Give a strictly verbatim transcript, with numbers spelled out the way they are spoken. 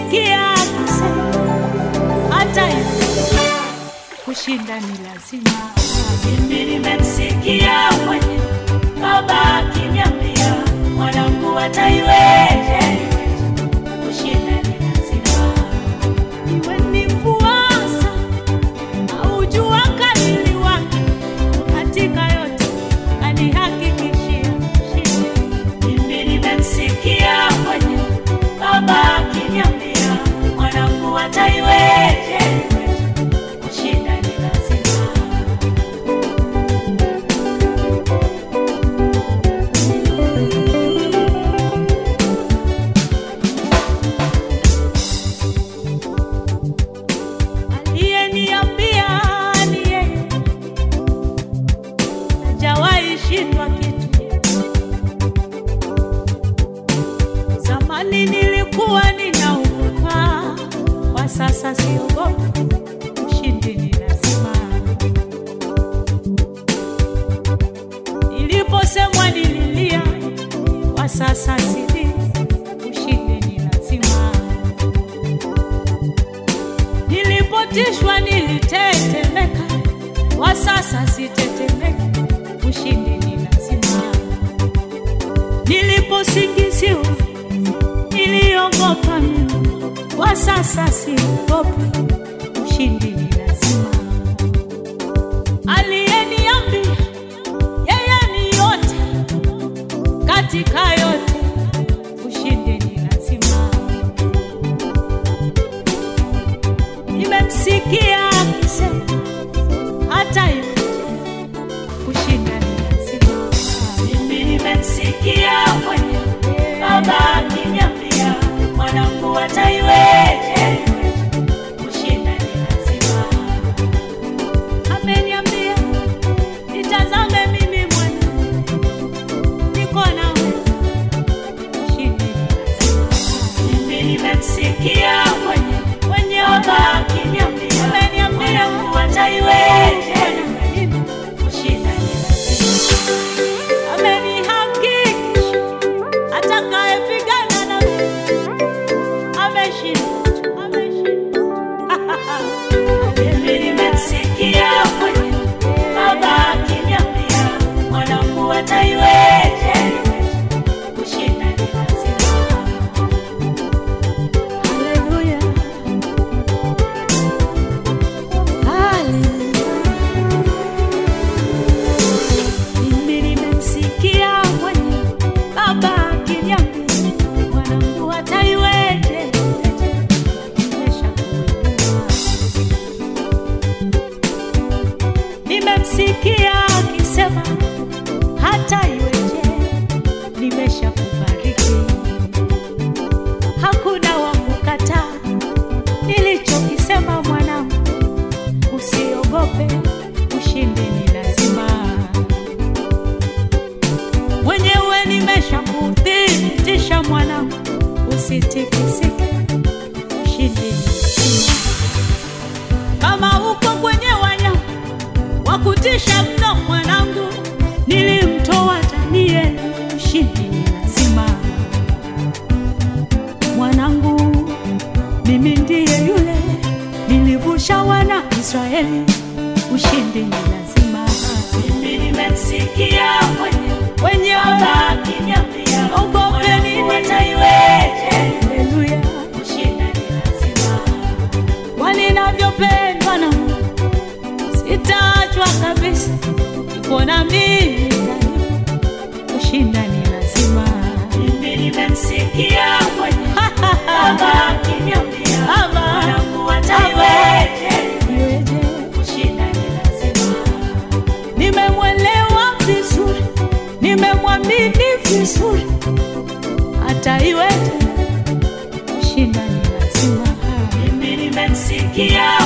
Nimemsikia akisema hata hivyo kushinda ni lazima. Mimi nimemsikia mwenye baba akiniambia mwanangu ataiweje, kushinda ni lazima. Iwe ni kuasa au jua kali wake, katika yote anihakikishia kushinda. Mimi nimemsikia mwenye baba akiniambia mwanangu ataiweje, kushinda ni lazima. Aliyeniambia ni yeye, hajawahi shindwa kitu. Zamani nilikuwa ninaogopa, kwa sasa siogopi, ushindi ni lazima. Niliposemwa nililia, kwa sasa silii, ushindi ni lazima. Nilipotishwa nilitetemeka, kwa sasa sitetemeka, ushindi ni lazima. Niliposingiziwa niliogopa mimi, kwa sasa siogopi, ushindi ni lazima. Aliyeniambia yeye ni yote, katika yote ushindi ni lazima. Nimemsikia akisema hata hivyo kushinda ni lazima. Mimi nimemsikia mwenye baba akiniambia mwanangu ataiweje, kushinda ni lazima. Ameniambia nitazame mimi mwenyewe, niko nawe, ushindi ni lazima. Mimi nimemsikia mwenye mwenye baba akiniambia mwanangu ataiweje, kushinda ni lazima. Amenihakikisha atakayepigana na ameshinda, ameshinda. Mimi nimemsikia mwenye baba akiniambia mwanangu ataiweje, kushinda ni lazima. Haleluya, haleluya. Mimi nimemsikia mwenye baba akiniambia mwanangu ataiweje, nimeshakuinua. Nimemsikia akisema hata iweje, nimeshakubariki. Hakuna wa kukataa nilichokisema mwanangu, usiogope, ushindi ni lazima. Mwenyewe nimeshakuthibitisha mwanangu, usitikisike, ushindi ni lazima. Kama uko kwenye wanyama wa kutisha mno mwanangu, nilimtoa Danieli, ushindi ni lazima. Mwanangu, mimi ndiye yule nilivusha wana Israeli, ushindi ni lazima. Mimi nimemsikia mwenye mwenye baba akiniambia ogopeni ataiweje, haleluya, ushindi ni lazima. Walinavyopendwa na Mungu, sitaachwa kabisa, niko na mimi, kushinda ni lazima. Mimi nimemsikia mwenye baba akiniambia mwanangu ataiweje, kushinda ni lazima. Nimemwelewa vizuri, nimemwamini vizuri, ataiweje, kushinda ni lazima. Mimi nimemsikia